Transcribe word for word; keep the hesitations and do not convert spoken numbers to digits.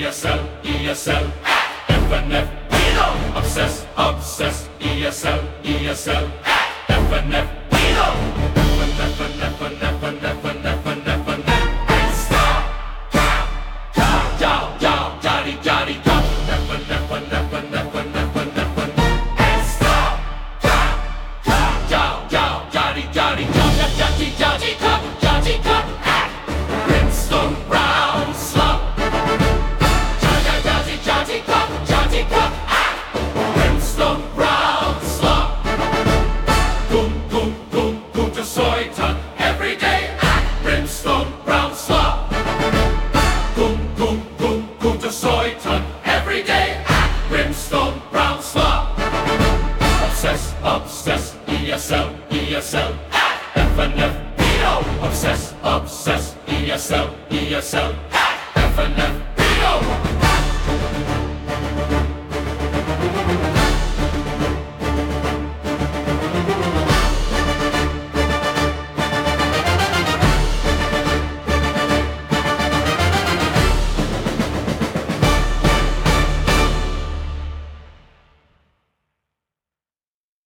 E S L, E S L, F N F, Pino, obsess, obsess, E S L, E S L, F N F, Pino, F N F, F N F, F N F, F N F, F N F, F N F, F N F, stop, cow, cow, yow, yow, jolly, jolly, cow, F N F, F N F, F N F, F N F, F N F, F N F, stop, cow, cow, yow, yow, jolly, jolly, cow, jolly, jolly, cow, jolly, cow, Brimstone Brown slop. Brimstone Brown slop. Goom, goom, goom, goom to Soyton every day at Brimstone Brown slop. Goom, goom, goom, goom to Soyton every day at Brimstone Brown slop. Obsess, obsess, E S L, E S L, F N F, Pino. Obsess, obsess, E S L, E S L, F N F.